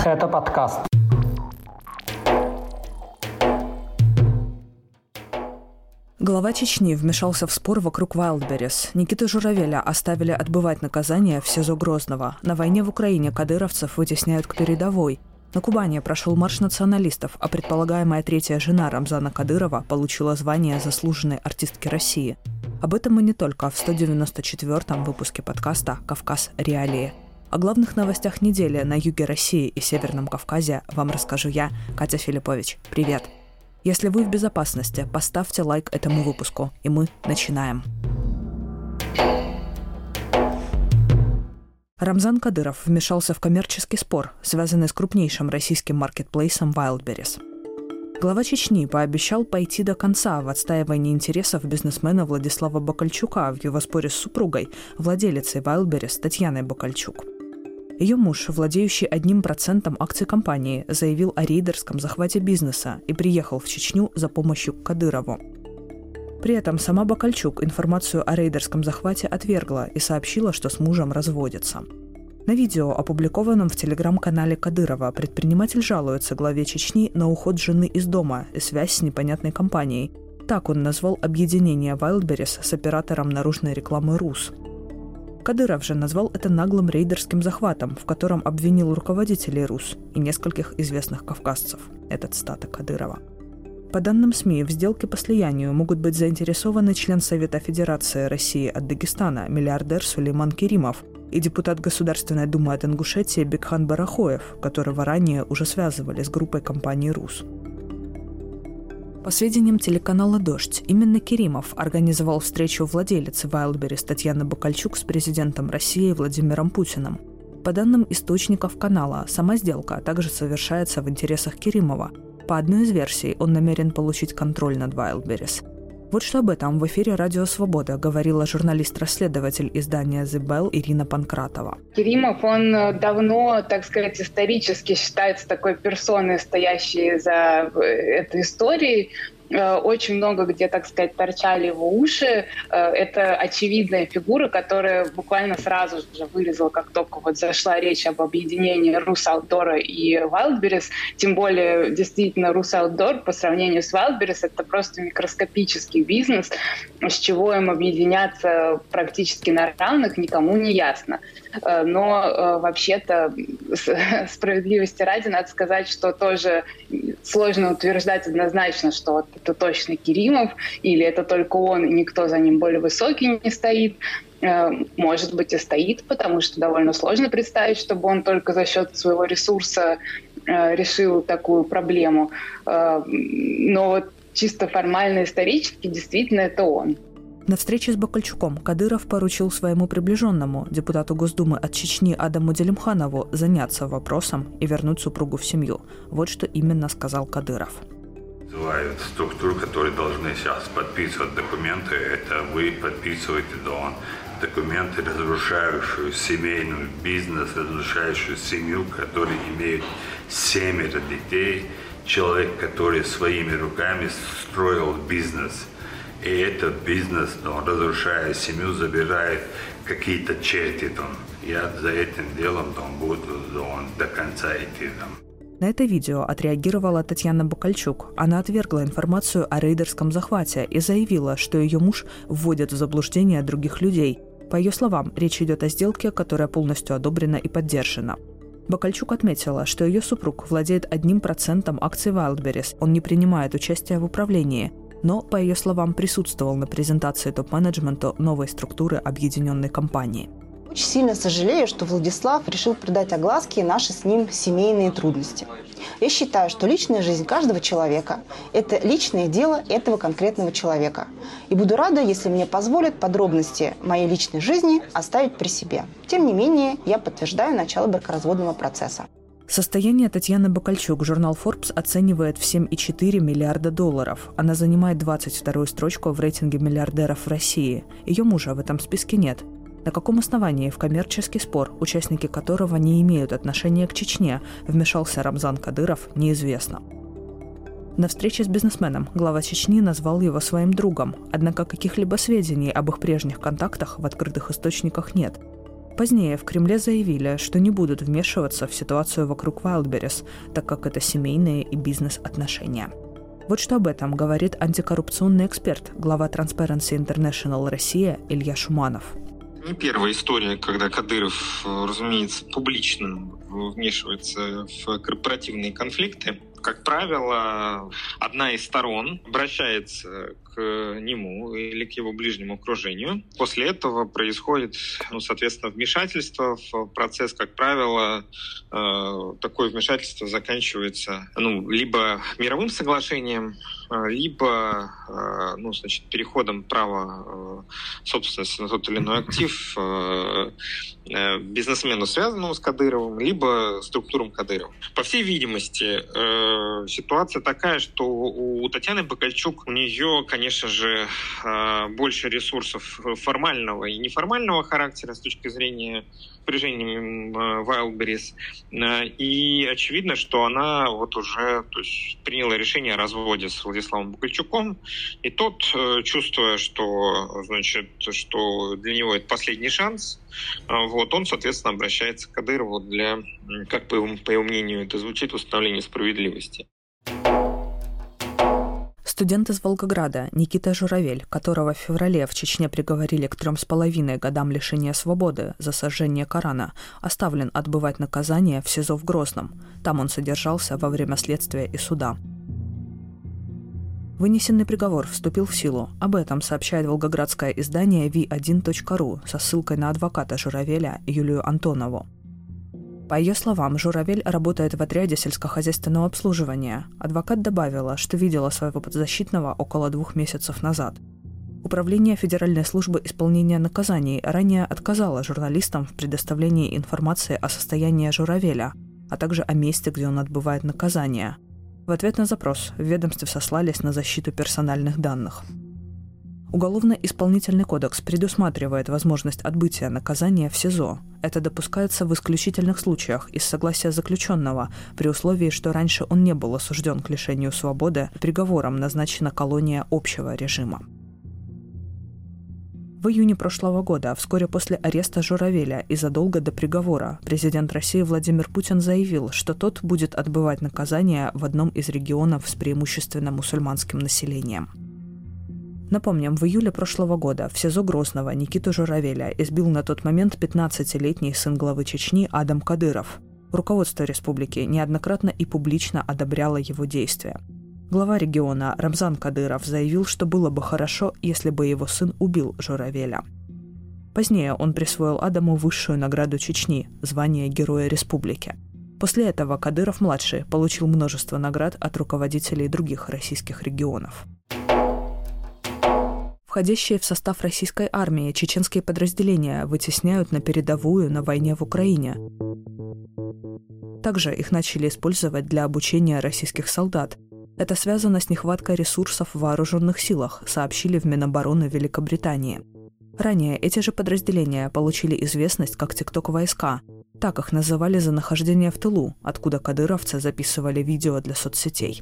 Это подкаст. Глава Чечни вмешался в спор вокруг Wildberries. Никиту Журавеля оставили отбывать наказание в СИЗО Грозного. На войне в Украине кадыровцев вытесняют к передовой. На Кубани прошел марш националистов, а предполагаемая третья жена Рамзана Кадырова получила звание заслуженной артистки России. Об этом и не только в 194-м выпуске подкаста «Кавказ. Реалии». О главных новостях недели на юге России и Северном Кавказе вам расскажу я, Катя Филиппович. Привет! Если вы в безопасности, поставьте лайк этому выпуску, и мы начинаем. Рамзан Кадыров вмешался в коммерческий спор, связанный с крупнейшим российским маркетплейсом Wildberries. Глава Чечни пообещал пойти до конца в отстаивании интересов бизнесмена Владислава Бакальчука в его споре с супругой, владелицей Wildberries Татьяной Бакальчук. Ее муж, владеющий 1% акций компании, заявил о рейдерском захвате бизнеса и приехал в Чечню за помощью к Кадырову. При этом сама Бакальчук информацию о рейдерском захвате отвергла и сообщила, что с мужем разводится. На видео, опубликованном в телеграм-канале Кадырова, предприниматель жалуется главе Чечни на уход жены из дома и связь с непонятной компанией. Так он назвал объединение Wildberries с оператором наружной рекламы «Рус». Кадыров же назвал это наглым рейдерским захватом, в котором обвинил руководителей РУС и нескольких известных кавказцев. Это цитата Кадырова. По данным СМИ, в сделке по слиянию могут быть заинтересованы член Совета Федерации России от Дагестана, миллиардер Сулейман Керимов и депутат Государственной Думы от Ингушетии Бекхан Барахоев, которого ранее уже связывали с группой компании «Рус». По сведениям телеканала «Дождь», именно Керимов организовал встречу владелицы Wildberries Татьяны Бакальчук с президентом России Владимиром Путиным. По данным источников канала, сама сделка также совершается в интересах Керимова. По одной из версий, он намерен получить контроль над Wildberries. Вот что об этом в эфире «Радио Свобода» говорила журналист-расследователь издания «The Bell» Ирина Панкратова. Керимов, он давно, так сказать, исторически считается такой персоной, стоящей за этой историей. Очень много где, так сказать, торчали его уши. Это очевидная фигура, которая буквально сразу же вылезла, как только вот зашла речь об объединении Русаутдора и Wildberries. Тем более, действительно, Русаутдор по сравнению с Wildberries это просто микроскопический бизнес, с чего им объединяться практически на равных, никому не ясно. Но вообще-то, справедливости ради, надо сказать, что тоже сложно утверждать однозначно, что это точно Керимов, или это только он, и никто за ним более высокий не стоит. Может быть, и стоит, потому что довольно сложно представить, чтобы он только за счет своего ресурса решил такую проблему. Но вот чисто формально исторически действительно это он. На встрече с Бакальчуком Кадыров поручил своему приближенному, депутату Госдумы от Чечни Адаму Делимханову, заняться вопросом и вернуть супругу в семью. Вот что именно сказал Кадыров. Называют структуры, которые должны сейчас подписывать документы. Это вы подписываете документы, разрушающие семейный бизнес, разрушающую семью, которые имеют 7 детей. Человек, который своими руками строил бизнес. И этот бизнес, разрушая семью, забирает какие-то черти. Я за этим делом буду до конца идти. На это видео отреагировала Татьяна Бакальчук. Она отвергла информацию о рейдерском захвате и заявила, что ее муж вводит в заблуждение других людей. По ее словам, речь идет о сделке, которая полностью одобрена и поддержана. Бакальчук отметила, что ее супруг владеет 1% акций Wildberries. Он не принимает участия в управлении, но, по ее словам, присутствовал на презентации топ-менеджменту новой структуры объединенной компании. Очень сильно сожалею, что Владислав решил придать огласке наши с ним семейные трудности. Я считаю, что личная жизнь каждого человека – это личное дело этого конкретного человека. И буду рада, если мне позволят подробности моей личной жизни оставить при себе. Тем не менее, я подтверждаю начало бракоразводного процесса. Состояние Татьяны Бакальчук журнал Forbes оценивает в $7,4 миллиарда. Она занимает 22-ю строчку в рейтинге миллиардеров в России. Ее мужа в этом списке нет. На каком основании в коммерческий спор, участники которого не имеют отношения к Чечне, вмешался Рамзан Кадыров, неизвестно. На встрече с бизнесменом глава Чечни назвал его своим другом, однако каких-либо сведений об их прежних контактах в открытых источниках нет. Позднее в Кремле заявили, что не будут вмешиваться в ситуацию вокруг Wildberries, так как это семейные и бизнес-отношения. Вот что об этом говорит антикоррупционный эксперт, глава Transparency International Россия Илья Шуманов. Не первая история, когда Кадыров, разумеется, публично вмешивается в корпоративные конфликты. Как правило, одна из сторон обращается к нему или к его ближнему окружению. После этого происходит, соответственно, вмешательство в процесс. Как правило, такое вмешательство заканчивается либо мировым соглашением, либо переходом права собственности на тот или иной актив бизнесмену, связанному с Кадыровым, либо структурам Кадырова. По всей видимости, ситуация такая, что у Татьяны Бакальчук, у нее, конечно же, больше ресурсов формального и неформального характера с точки зрения впряжением Wildberries. И очевидно, что она уже приняла решение о разводе с Владиславом Бакальчуком. И тот, чувствуя, что для него это последний шанс, он, соответственно, обращается к Кадырову для, как по его мнению это звучит, установления справедливости. Студент из Волгограда Никита Журавель, которого в феврале в Чечне приговорили к 3,5 годам лишения свободы за сожжение Корана, оставлен отбывать наказание в СИЗО в Грозном. Там он содержался во время следствия и суда. Вынесенный приговор вступил в силу. Об этом сообщает волгоградское издание v1.ru со ссылкой на адвоката Журавеля Юлию Антонову. По ее словам, Журавель работает в отряде сельскохозяйственного обслуживания. Адвокат добавила, что видела своего подзащитного около 2 месяцев назад. Управление Федеральной службы исполнения наказаний ранее отказало журналистам в предоставлении информации о состоянии Журавеля, а также о месте, где он отбывает наказание. В ответ на запрос в ведомстве сослались на защиту персональных данных. Уголовно-исполнительный кодекс предусматривает возможность отбытия наказания в СИЗО. Это допускается в исключительных случаях из согласия заключенного, при условии, что раньше он не был осужден к лишению свободы, приговором назначена колония общего режима. В июне прошлого года, вскоре после ареста Журавеля и задолго до приговора, президент России Владимир Путин заявил, что тот будет отбывать наказание в одном из регионов с преимущественно мусульманским населением. Напомним, в июле прошлого года в СИЗО Грозного Никиту Журавеля избил на тот момент 15-летний сын главы Чечни Адам Кадыров. Руководство республики неоднократно и публично одобряло его действия. Глава региона Рамзан Кадыров заявил, что было бы хорошо, если бы его сын убил Журавеля. Позднее он присвоил Адаму высшую награду Чечни – звание Героя Республики. После этого Кадыров-младший получил множество наград от руководителей других российских регионов. Входящие в состав российской армии чеченские подразделения вытесняют на передовую на войне в Украине. Также их начали использовать для обучения российских солдат. Это связано с нехваткой ресурсов в вооруженных силах, сообщили в Минобороны Великобритании. Ранее эти же подразделения получили известность как «ТикТок-войска». Так их называли за нахождение в тылу, откуда кадыровцы записывали видео для соцсетей.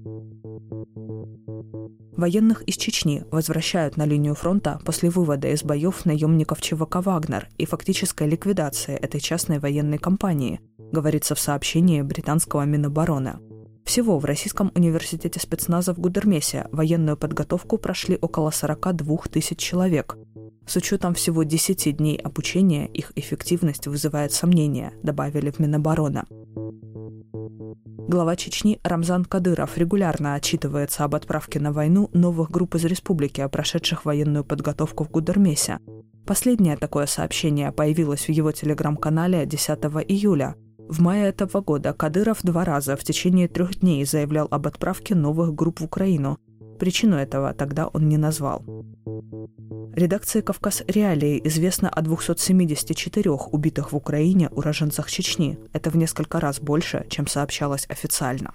Военных из Чечни возвращают на линию фронта после вывода из боев наемников ЧВК «Вагнер» и фактической ликвидации этой частной военной компании, говорится в сообщении британского Минобороны. Всего в Российском университете спецназа в Гудермесе военную подготовку прошли около 42 тысяч человек. С учетом всего 10 дней обучения их эффективность вызывает сомнения, добавили в Минобороны. Глава Чечни Рамзан Кадыров регулярно отчитывается об отправке на войну новых групп из республики, прошедших военную подготовку в Гудермесе. Последнее такое сообщение появилось в его телеграм-канале 10 июля. В мае этого года Кадыров 2 раза в течение 3 дней заявлял об отправке новых групп в Украину. Причину этого тогда он не назвал. Редакции «Кавказ Реалии» известно о 274 убитых в Украине уроженцах Чечни. Это в несколько раз больше, чем сообщалось официально.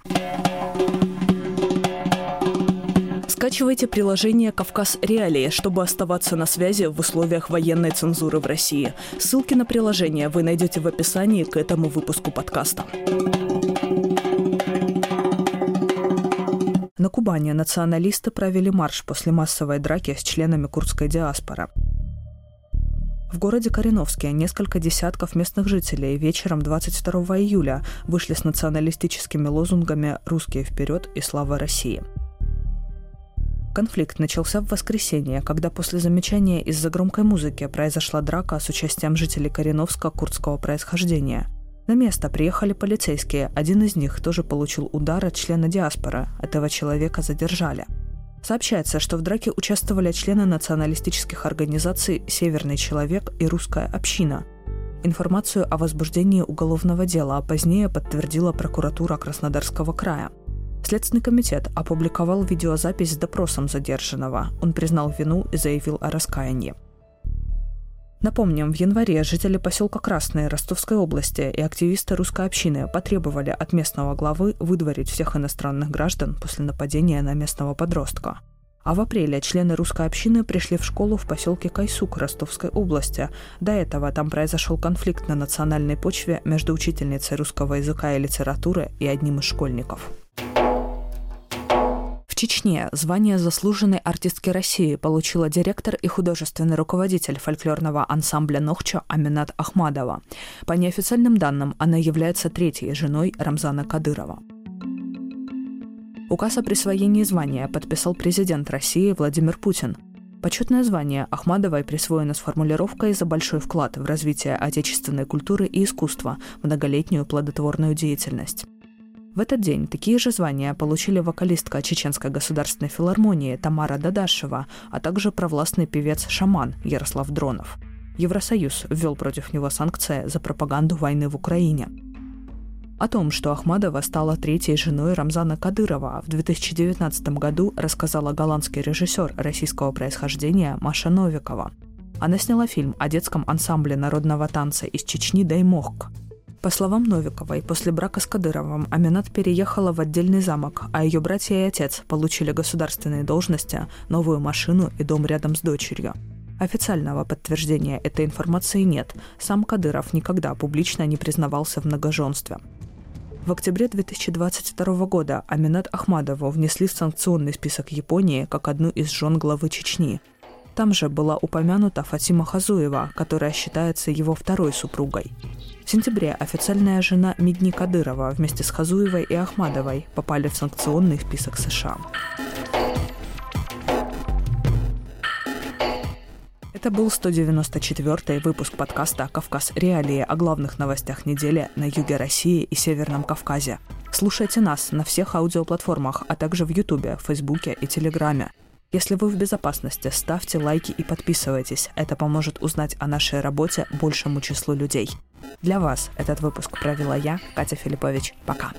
Скачивайте приложение «Кавказ Реалии», чтобы оставаться на связи в условиях военной цензуры в России. Ссылки на приложение вы найдете в описании к этому выпуску подкаста. На Кубани националисты провели марш после массовой драки с членами курдской диаспоры. В городе Кореновске несколько десятков местных жителей вечером 22 июля вышли с националистическими лозунгами «Русские вперед» и «Слава России». Конфликт начался в воскресенье, когда после замечания из-за громкой музыки произошла драка с участием жителей Кореновска курдского происхождения. На место приехали полицейские, один из них тоже получил удар от члена диаспоры, этого человека задержали. Сообщается, что в драке участвовали члены националистических организаций «Северный человек» и «Русская община». Информацию о возбуждении уголовного дела позднее подтвердила прокуратура Краснодарского края. Следственный комитет опубликовал видеозапись с допросом задержанного. Он признал вину и заявил о раскаянии. Напомним, в январе жители поселка Красные Ростовской области и активисты русской общины потребовали от местного главы выдворить всех иностранных граждан после нападения на местного подростка. А в апреле члены русской общины пришли в школу в поселке Кайсук Ростовской области. До этого там произошел конфликт на национальной почве между учительницей русского языка и литературы и одним из школьников. В Чечне звание заслуженной артистки России получила директор и художественный руководитель фольклорного ансамбля «Нохча» Аминат Ахмадова. По неофициальным данным, она является третьей женой Рамзана Кадырова. Указ о присвоении звания подписал президент России Владимир Путин. Почетное звание Ахмадовой присвоено с формулировкой «за большой вклад в развитие отечественной культуры и искусства, многолетнюю плодотворную деятельность». В этот день такие же звания получили вокалистка Чеченской государственной филармонии Тамара Дадашева, а также провластный певец-шаман Ярослав Дронов. Евросоюз ввел против него санкции за пропаганду войны в Украине. О том, что Ахмадова стала третьей женой Рамзана Кадырова, в 2019 году рассказала голландский режиссер российского происхождения Маша Новикова. Она сняла фильм о детском ансамбле народного танца из Чечни «Даймохк». По словам Новиковой, после брака с Кадыровым Аминат переехала в отдельный замок, а ее братья и отец получили государственные должности, новую машину и дом рядом с дочерью. Официального подтверждения этой информации нет. Сам Кадыров никогда публично не признавался в многоженстве. В октябре 2022 года Аминат Ахмадову внесли в санкционный список Японии как одну из жен главы Чечни. Там же была упомянута Фатима Хазуева, которая считается его второй супругой. В сентябре официальная жена Мидни Кадырова вместе с Хазуевой и Ахмадовой попали в санкционный список США. Это был 194-й выпуск подкаста «Кавказ. Реалии» о главных новостях недели на юге России и Северном Кавказе. Слушайте нас на всех аудиоплатформах, а также в Ютубе, Фейсбуке и Телеграме. Если вы в безопасности, ставьте лайки и подписывайтесь. Это поможет узнать о нашей работе большему числу людей. Для вас этот выпуск провела я, Катя Филиппович. Пока.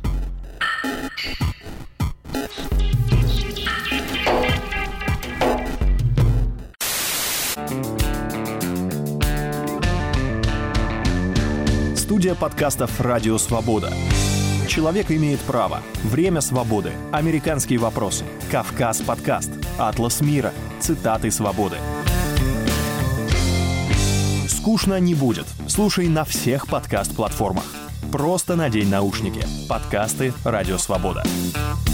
Студия подкастов «Радио Свобода». Человек имеет право. Время свободы. Американские вопросы. Кавказ подкаст. Атлас мира. Цитаты свободы. Скучно не будет. Слушай на всех подкаст-платформах. Просто надень наушники. Подкасты «Радио Свобода».